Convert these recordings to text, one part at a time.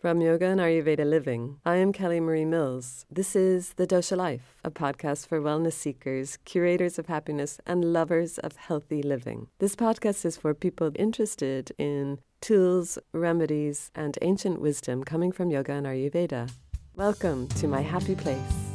From Yoga and Ayurveda Living, I am Kelly Marie Mills. This is The Dosha Life, a podcast for wellness seekers, curators of happiness, and lovers of healthy living. This podcast is for people interested in tools, remedies, and ancient wisdom coming from Yoga and Ayurveda. Welcome to my happy place.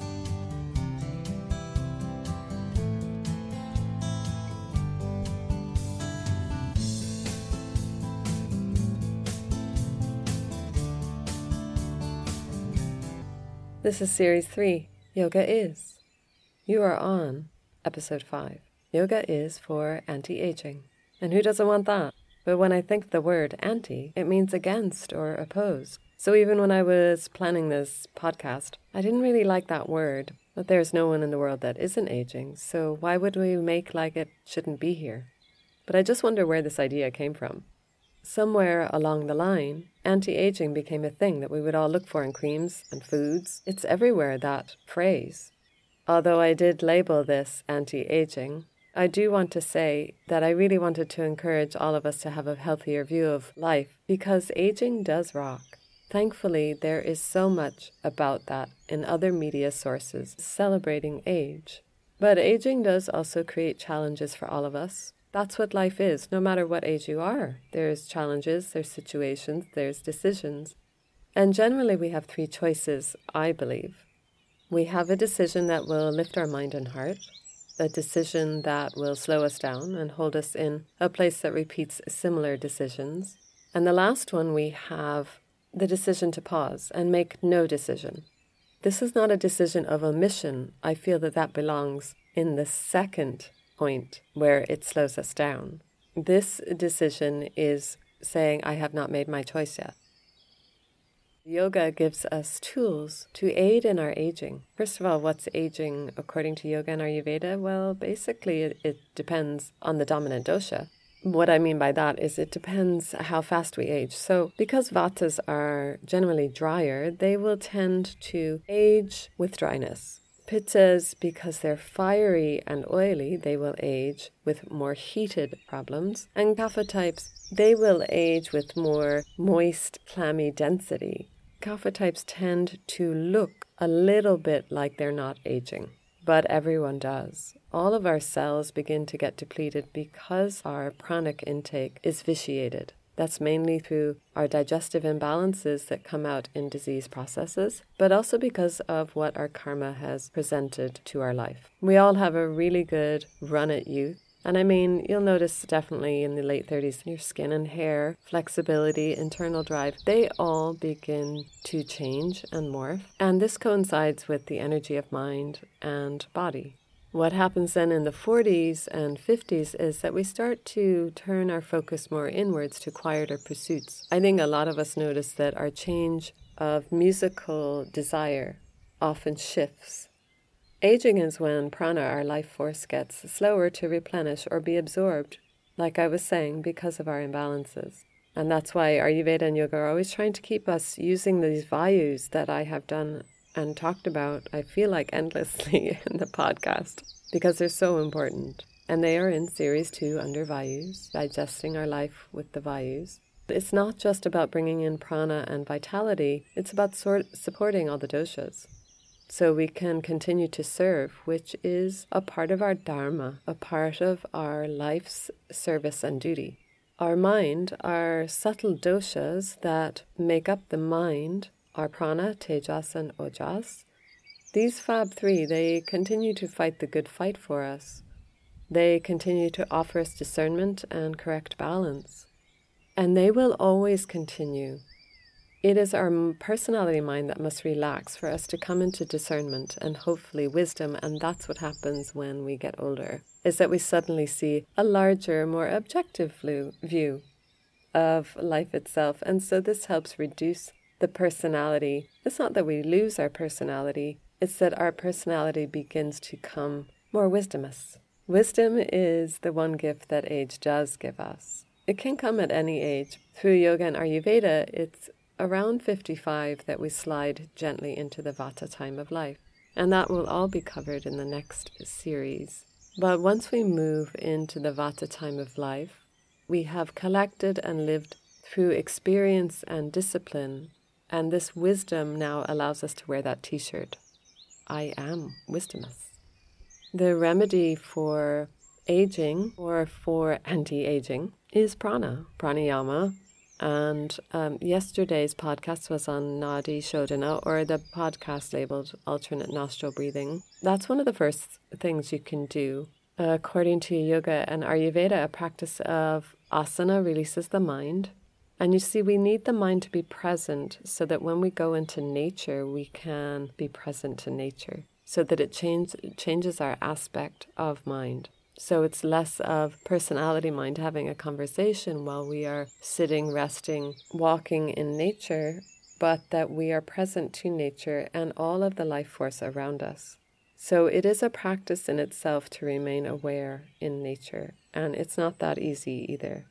This is Series 3, Yoga Is. You are on Episode 5. Yoga is for anti-aging. And who doesn't want that? But when I think the word anti, it means against or opposed. So even when I was planning this podcast, I didn't really like that word. But there's no one in the world that isn't aging, so why would we make like it shouldn't be here? But I just wonder where this idea came from. Somewhere along the line, anti-aging became a thing that we would all look for in creams and foods. It's everywhere, that phrase. Although I did label this anti-aging, I do want to say that I really wanted to encourage all of us to have a healthier view of life because aging does rock. Thankfully, there is so much about that in other media sources celebrating age. But aging does also create challenges for all of us. That's what life is, no matter what age you are. There's challenges, there's situations, there's decisions. And generally we have three choices, I believe. We have a decision that will lift our mind and heart, a decision that will slow us down and hold us in a place that repeats similar decisions. And the last one, we have the decision to pause and make no decision. This is not a decision of omission. I feel that belongs in the second point where it slows us down. This decision is saying, I have not made my choice yet. Yoga gives us tools to aid in our aging. First of all, what's aging according to Yoga and Ayurveda? Well, basically it depends on the dominant dosha. What I mean by that is it depends how fast we age. So because vatas are generally drier, they will tend to age with dryness. Pittas, because they're fiery and oily, they will age with more heated problems. And kapha types, they will age with more moist, clammy density. Kapha types tend to look a little bit like they're not aging, but everyone does. All of our cells begin to get depleted because our pranic intake is vitiated. That's mainly through our digestive imbalances that come out in disease processes, but also because of what our karma has presented to our life. We all have a really good run at youth. And I mean, you'll notice definitely in the late 30s, your skin and hair, flexibility, internal drive, they all begin to change and morph. And this coincides with the energy of mind and body. What happens then in the 40s and 50s is that we start to turn our focus more inwards to quieter pursuits. I think a lot of us notice that our change of musical desire often shifts. Aging is when prana, our life force, gets slower to replenish or be absorbed, like I was saying, because of our imbalances. And that's why Ayurveda and Yoga are always trying to keep us using these vayus that I have done and talked about, I feel like endlessly in the podcast, because they're so important. And they are in Series 2 under Vayus, digesting our life with the Vayus. It's not just about bringing in prana and vitality, it's about supporting all the doshas. So we can continue to serve, which is a part of our dharma, a part of our life's service and duty. Our mind, our subtle doshas that make up the mind, our prana, tejas, and ojas. These Fab 3, they continue to fight the good fight for us. They continue to offer us discernment and correct balance. And they will always continue. It is our personality mind that must relax for us to come into discernment and hopefully wisdom, and that's what happens when we get older, is that we suddenly see a larger, more objective view of life itself. And so this helps reduce the personality. It's not that we lose our personality, it's that our personality begins to come more wisdomous. Wisdom is the one gift that age does give us. It can come at any age. Through Yoga and Ayurveda, it's around 55 that we slide gently into the Vata time of life. And that will all be covered in the next series. But once we move into the Vata time of life, we have collected and lived through experience and discipline And this wisdom now allows us to wear that t-shirt. I am wisdomous. The remedy for aging or for anti-aging is pranayama. And yesterday's podcast was on Nadi Shodhana, or the podcast labeled alternate nostril breathing. That's one of the first things you can do. According to yoga and Ayurveda, a practice of asana releases the mind. And you see, we need the mind to be present so that when we go into nature, we can be present to nature, so that it changes our aspect of mind. So it's less of personality mind having a conversation while we are sitting, resting, walking in nature, but that we are present to nature and all of the life force around us. So it is a practice in itself to remain aware in nature, and it's not that easy either.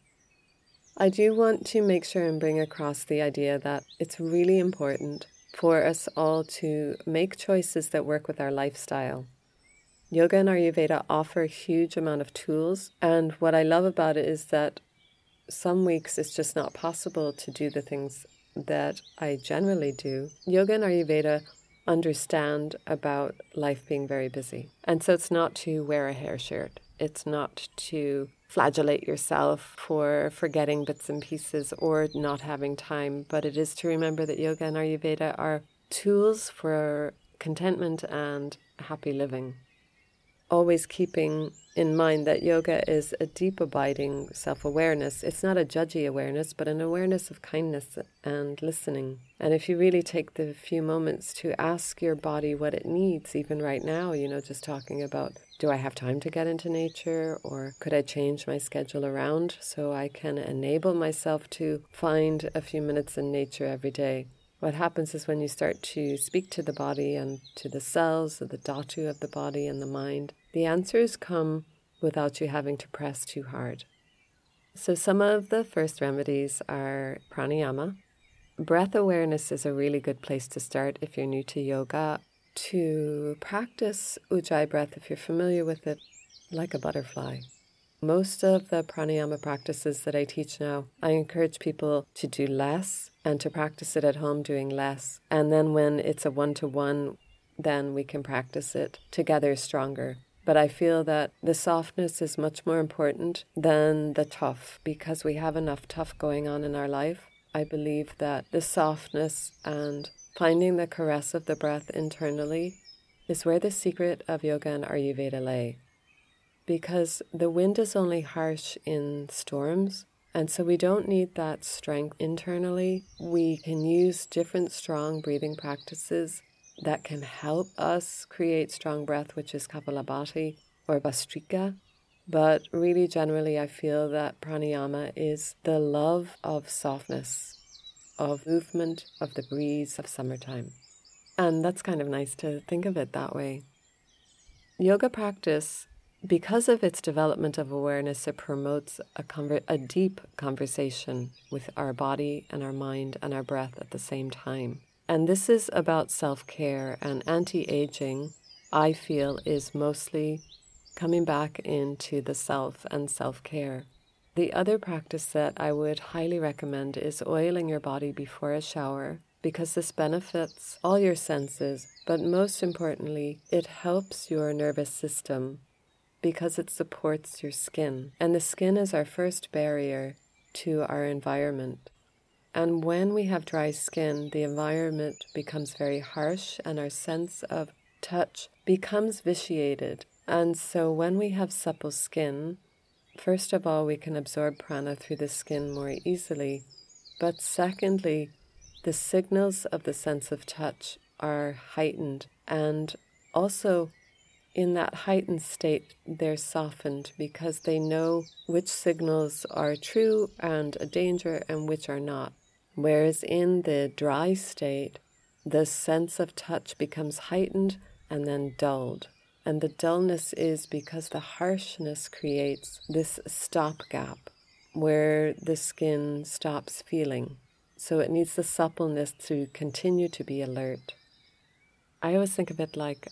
I do want to make sure and bring across the idea that it's really important for us all to make choices that work with our lifestyle. Yoga and Ayurveda offer a huge amount of tools, and what I love about it is that some weeks it's just not possible to do the things that I generally do. Yoga and Ayurveda understand about life being very busy. And so it's not to wear a hair shirt. It's not to flagellate yourself for forgetting bits and pieces or not having time, but it is to remember that yoga and Ayurveda are tools for contentment and happy living. Always keeping in mind that yoga is a deep abiding self-awareness. It's not a judgy awareness, but an awareness of kindness and listening. And if you really take the few moments to ask your body what it needs, even right now, just talking about, do I have time to get into nature, or could I change my schedule around so I can enable myself to find a few minutes in nature every day? What happens is when you start to speak to the body and to the cells of the dhatu of the body and the mind, the answers come without you having to press too hard. So some of the first remedies are pranayama. Breath awareness is a really good place to start if you're new to yoga. To practice Ujjayi breath, if you're familiar with it, like a butterfly. Most of the pranayama practices that I teach now, I encourage people to do less and to practice it at home doing less. And then when it's a one-to-one, then we can practice it together stronger. But I feel that the softness is much more important than the tough, because we have enough tough going on in our life. I believe that the softness and finding the caress of the breath internally is where the secret of yoga and Ayurveda lay. Because the wind is only harsh in storms, and so we don't need that strength internally. We can use different strong breathing practices that can help us create strong breath, which is Kapalabhati or Bhastrika. But really, generally, I feel that pranayama is the love of softness, of movement, of the breeze of summertime. And that's kind of nice to think of it that way. Yoga practice, because of its development of awareness, it promotes a deep conversation with our body and our mind and our breath at the same time. And this is about self-care, and anti-aging, I feel, is mostly coming back into the self and self-care. The other practice that I would highly recommend is oiling your body before a shower, because this benefits all your senses, but most importantly, it helps your nervous system because it supports your skin. And the skin is our first barrier to our environment. And when we have dry skin, the environment becomes very harsh and our sense of touch becomes vitiated. And so when we have supple skin, first of all, we can absorb prana through the skin more easily. But secondly, the signals of the sense of touch are heightened. And also, in that heightened state, they're softened because they know which signals are true and a danger and which are not. Whereas in the dry state, the sense of touch becomes heightened and then dulled. And the dullness is because the harshness creates this stopgap where the skin stops feeling. So it needs the suppleness to continue to be alert. I always think of it like,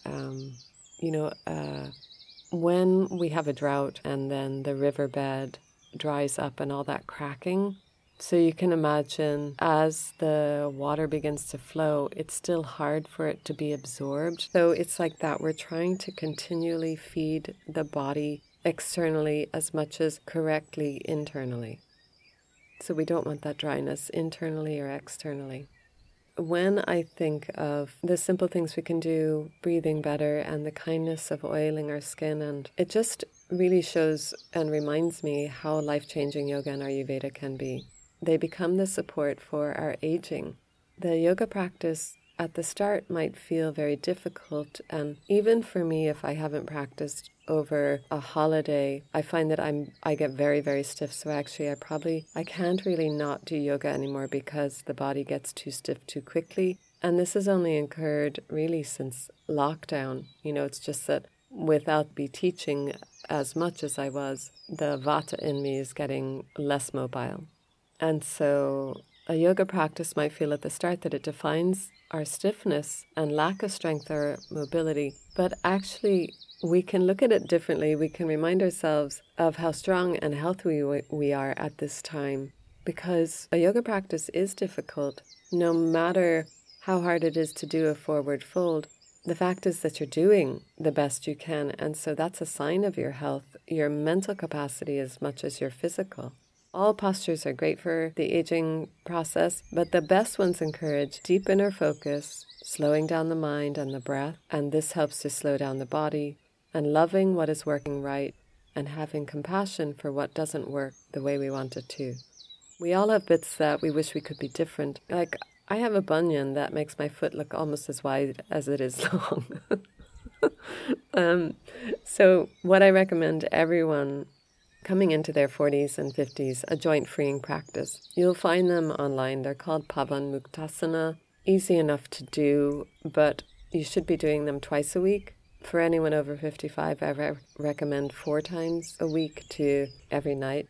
when we have a drought and then the riverbed dries up and all that cracking So you can imagine as the water begins to flow, it's still hard for it to be absorbed. So it's like that. We're trying to continually feed the body externally as much as correctly internally. So we don't want that dryness internally or externally. When I think of the simple things we can do, breathing better and the kindness of oiling our skin, and it just really shows and reminds me how life-changing yoga and Ayurveda can be. They become the support for our aging. The yoga practice at the start might feel very difficult, and even for me, if I haven't practiced over a holiday, I find that I get very, very stiff. So actually I can't really not do yoga anymore because the body gets too stiff too quickly. And this has only occurred really since lockdown. It's just that without be teaching as much as I was, the vata in me is getting less mobile. And so a yoga practice might feel at the start that it defines our stiffness and lack of strength or mobility, but actually we can look at it differently. We can remind ourselves of how strong and healthy we are at this time, because a yoga practice is difficult. No matter how hard it is to do a forward fold, the fact is that you're doing the best you can, and so that's a sign of your health, your mental capacity as much as your physical. All postures are great for the aging process, but the best ones encourage deep inner focus, slowing down the mind and the breath, and this helps to slow down the body, and loving what is working right, and having compassion for what doesn't work the way we want it to. We all have bits that we wish we could be different. Like, I have a bunion that makes my foot look almost as wide as it is long. So what I recommend everyone coming into their 40s and 50s, a joint freeing practice. You'll find them online. They're called Pavan Muktasana. Easy enough to do, but you should be doing them twice a week. For anyone over 55, I recommend 4 times a week to every night.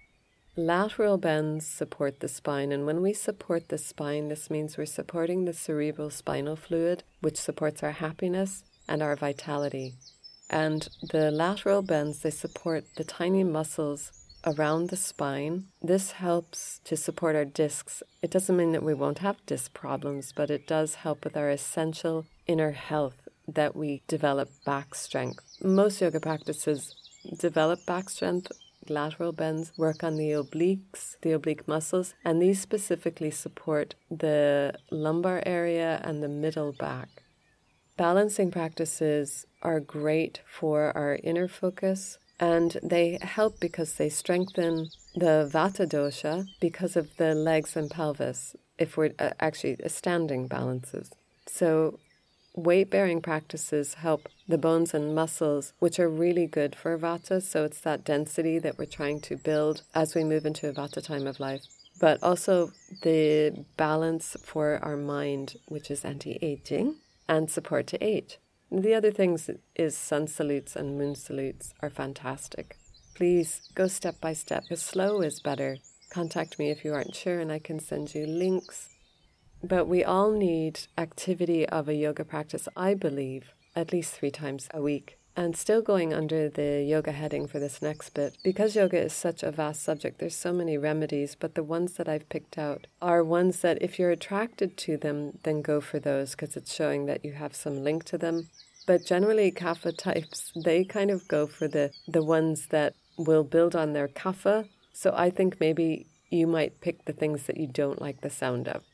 Lateral bends support the spine, and when we support the spine, this means we're supporting the cerebral spinal fluid, which supports our happiness and our vitality. And the lateral bends, they support the tiny muscles around the spine. This helps to support our discs. It doesn't mean that we won't have disc problems, but it does help with our essential inner health, that we develop back strength. Most yoga practices develop back strength. Lateral bends work on the obliques, the oblique muscles, and these specifically support the lumbar area and the middle back. Balancing practices are great for our inner focus, and they help because they strengthen the vata dosha because of the legs and pelvis, if we're actually standing balances. So weight-bearing practices help the bones and muscles, which are really good for vata, so it's that density that we're trying to build as we move into a vata time of life. But also the balance for our mind, which is anti-aging, and support to age. The other things is sun salutes and moon salutes are fantastic. Please go step by step. Slow is better. Contact me if you aren't sure and I can send you links. But we all need activity of a yoga practice, I believe, at least 3 times a week. And still going under the yoga heading for this next bit, because yoga is such a vast subject, there's so many remedies, but the ones that I've picked out are ones that if you're attracted to them, then go for those, because it's showing that you have some link to them. But generally, kapha types, they kind of go for the ones that will build on their kapha. So I think maybe you might pick the things that you don't like the sound of.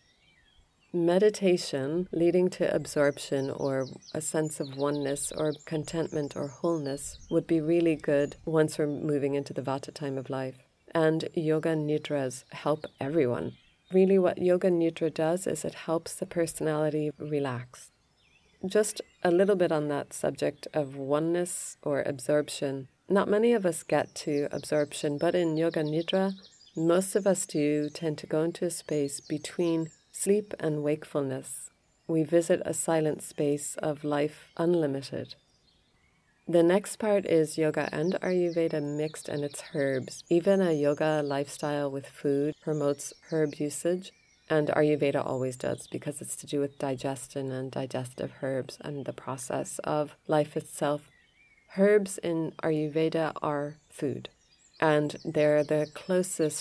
Meditation leading to absorption or a sense of oneness or contentment or wholeness would be really good once we're moving into the vata time of life. And yoga nidras help everyone. Really what yoga nidra does is it helps the personality relax. Just a little bit on that subject of oneness or absorption. Not many of us get to absorption, but in yoga nidra, most of us do tend to go into a space between sleep and wakefulness. We visit a silent space of life unlimited. The next part is yoga and Ayurveda mixed, and it's herbs. Even a yoga lifestyle with food promotes herb usage, and Ayurveda always does because it's to do with digestion and digestive herbs and the process of life itself. Herbs in Ayurveda are food, and they're the closest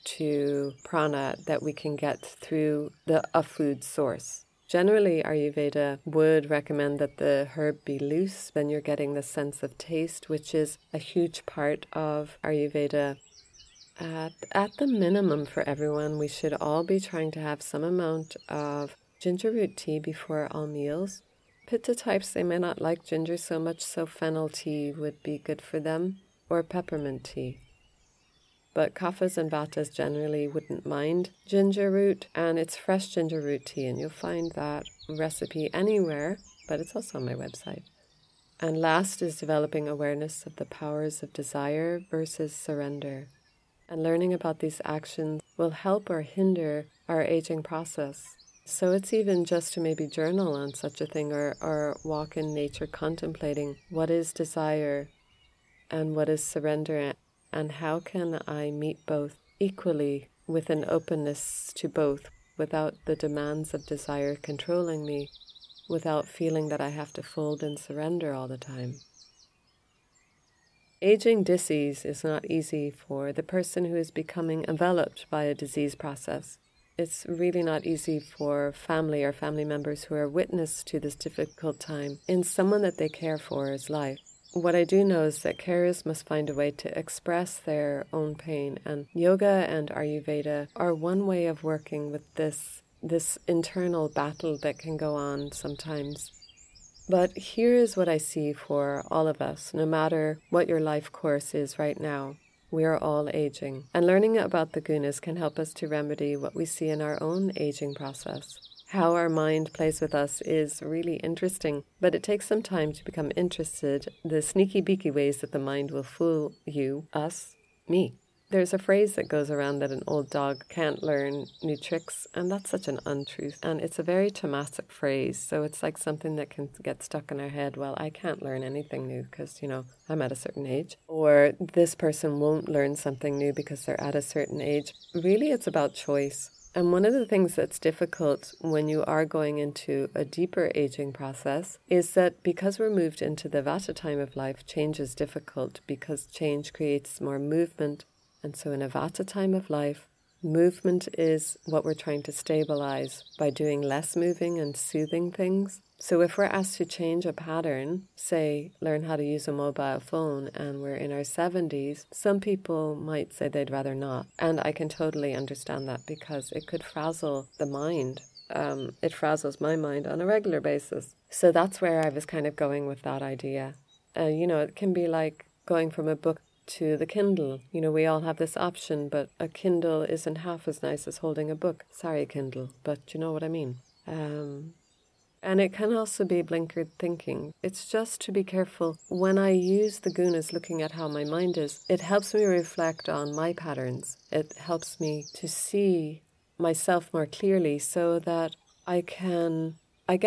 to prana that we can get through a food source. Generally, Ayurveda would recommend that the herb be loose, then you're getting the sense of taste, which is a huge part of Ayurveda. At the minimum for everyone, we should all be trying to have some amount of ginger root tea before all meals. Pitta types, they may not like ginger so much, so fennel tea would be good for them, or peppermint tea. But kaphas and vatas generally wouldn't mind ginger root, and it's fresh ginger root tea, and you'll find that recipe anywhere, but it's also on my website. And last is developing awareness of the powers of desire versus surrender. And learning about these actions will help or hinder our aging process. So it's even just to maybe journal on such a thing, or walk in nature contemplating what is desire and what is surrender, and how can I meet both equally with an openness to both without the demands of desire controlling me, without feeling that I have to fold and surrender all the time. Aging disease is not easy for the person who is becoming enveloped by a disease process. It's really not easy for family or family members who are witness to this difficult time in someone that they care for's life. What I do know is that carers must find a way to express their own pain, and yoga and Ayurveda are one way of working with this internal battle that can go on sometimes. But here is what I see for all of us, no matter what your life course is right now. We are all aging, and learning about the gunas can help us to remedy what we see in our own aging process. How our mind plays with us is really interesting, but it takes some time to become interested in the sneaky beaky ways that the mind will fool you, us, me. There's a phrase that goes around that an old dog can't learn new tricks, and that's such an untruth. And it's a very Tomasic phrase, so it's like something that can get stuck in our head. Well, I can't learn anything new because, I'm at a certain age. Or this person won't learn something new because they're at a certain age. Really, it's about choice. And one of the things that's difficult when you are going into a deeper aging process is that because we're moved into the Vata time of life, change is difficult because change creates more movement. And so in a Vata time of life, movement is what we're trying to stabilize by doing less moving and soothing things. So if we're asked to change a pattern, say learn how to use a mobile phone, and we're in our 70s, some people might say they'd rather not. And I can totally understand that because it could frazzle the mind. It frazzles my mind on a regular basis. So that's where I was kind of going with that idea. It can be like going from a book to the Kindle. We all have this option, but a Kindle isn't half as nice as holding a book. Sorry, Kindle, but you know what I mean. And it can also be blinkered thinking. It's just to be careful. When I use the gunas looking at how my mind is, it helps me reflect on my patterns. It helps me to see myself more clearly so that I can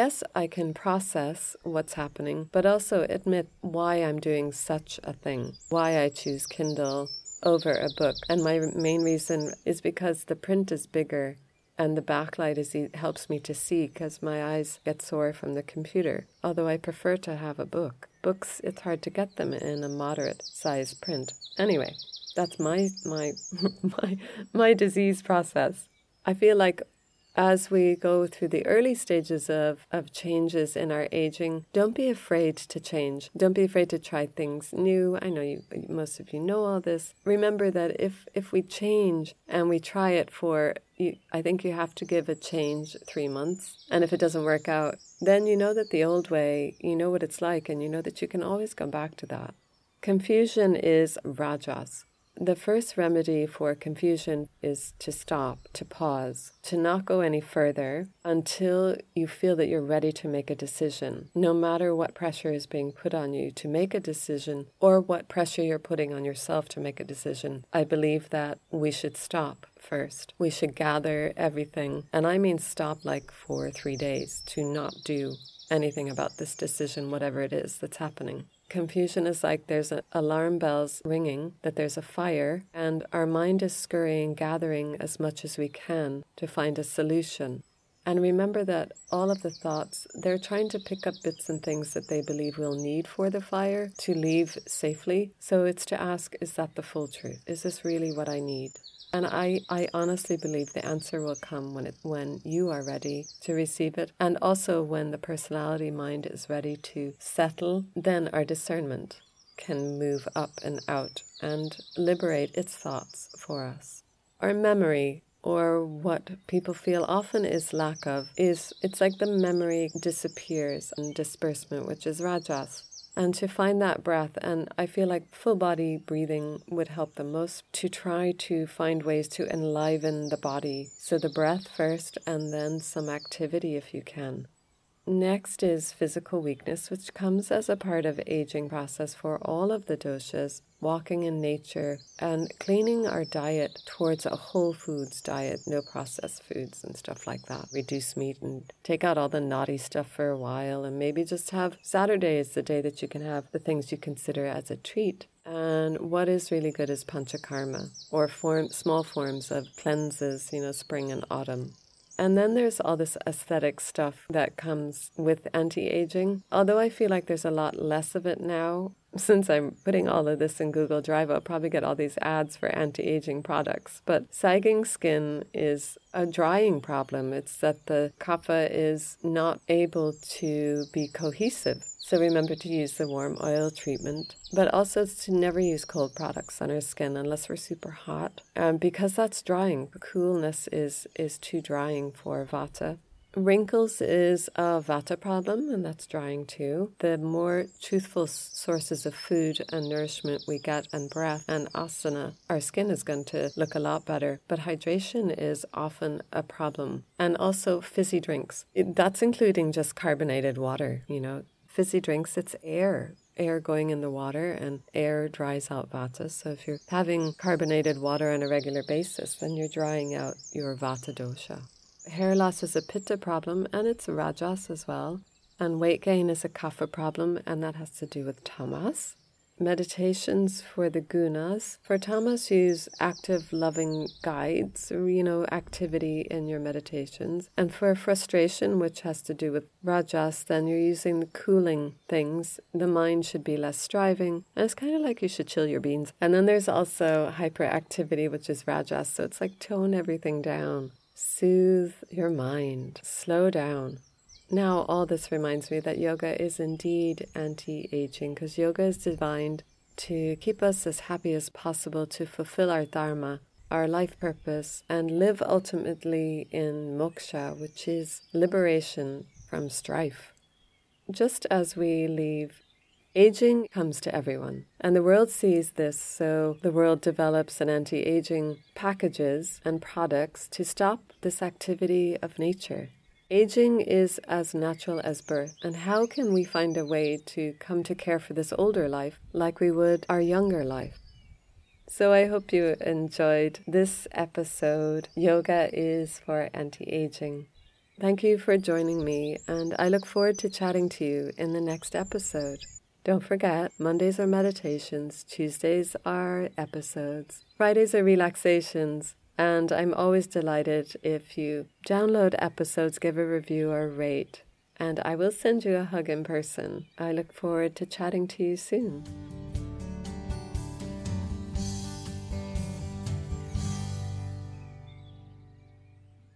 process what's happening, but also admit why I'm doing such a thing, why I choose Kindle over a book. And my main reason is because the print is bigger and the backlight helps me to see because my eyes get sore from the computer, although I prefer to have a book. Books, it's hard to get them in a moderate size print. Anyway, that's my my disease process. I feel like as we go through the early stages of changes in our aging, don't be afraid to change. Don't be afraid to try things new. I know most of you know all this. Remember that if we change and we try it I think you have to give a change 3 months. And if it doesn't work out, then you know that the old way, you know what it's like, and you know that you can always come back to that. Confusion is rajas. The first remedy for confusion is to stop, to pause, to not go any further until you feel that you're ready to make a decision, no matter what pressure is being put on you to make a decision or what pressure you're putting on yourself to make a decision. I believe that we should stop first. We should gather everything, and I mean stop like for 3 days to not do anything about this decision, whatever it is that's happening. Confusion is like there's alarm bells ringing, that there's a fire, and our mind is scurrying, gathering as much as we can to find a solution. And remember that all of the thoughts, they're trying to pick up bits and things that they believe we'll need for the fire to leave safely. So it's to ask, is that the full truth? Is this really what I need? And I honestly believe the answer will come when you are ready to receive it. And also when the personality mind is ready to settle, then our discernment can move up and out and liberate its thoughts for us. Our memory, or what people feel often is lack of, it's like the memory disappears and disbursement, which is rajas. And to find that breath, and I feel like full body breathing would help the most to try to find ways to enliven the body. So the breath first and then some activity if you can. Next is physical weakness, which comes as a part of aging process for all of the doshas, walking in nature and cleaning our diet towards a whole foods diet, no processed foods and stuff like that. Reduce meat and take out all the naughty stuff for a while, and maybe just have Saturday is the day that you can have the things you consider as a treat. And what is really good is panchakarma, or small forms of cleanses, spring and autumn. And then there's all this aesthetic stuff that comes with anti-aging. Although I feel like there's a lot less of it now. Since I'm putting all of this in Google Drive, I'll probably get all these ads for anti-aging products. But sagging skin is a drying problem. It's that the kapha is not able to be cohesive. So remember to use the warm oil treatment, but also to never use cold products on our skin unless we're super hot, because that's drying. Coolness is too drying for vata. Wrinkles is a vata problem, and that's drying too. The more truthful sources of food and nourishment we get, and breath and asana, our skin is going to look a lot better. But hydration is often a problem. And also fizzy drinks. That's including just carbonated water, Fizzy drinks, it's air going in the water, and air dries out vata. So if you're having carbonated water on a regular basis, then you're drying out your vata dosha. Hair loss is a pitta problem, and it's rajas as well. And weight gain is a kapha problem, and that has to do with tamas. Meditations for the gunas. For tamas, use active, loving guides, activity in your meditations. And for frustration, which has to do with rajas, then you're using the cooling things. The mind should be less striving. And it's kind of like you should chill your beans. And then there's also hyperactivity, which is rajas. So it's like tone everything down. Soothe your mind. Slow down. Now, all this reminds me that yoga is indeed anti-aging, because yoga is designed to keep us as happy as possible, to fulfill our dharma, our life purpose, and live ultimately in moksha, which is liberation from strife. Just as we leave, aging comes to everyone, and the world sees this, so the world develops an anti-aging packages and products to stop this activity of nature. Aging is as natural as birth, and how can we find a way to come to care for this older life like we would our younger life? So I hope you enjoyed this episode, Yoga is for Anti-Aging. Thank you for joining me, and I look forward to chatting to you in the next episode. Don't forget, Mondays are meditations, Tuesdays are episodes, Fridays are relaxations. And I'm always delighted if you download episodes, give a review or rate. And I will send you a hug in person. I look forward to chatting to you soon.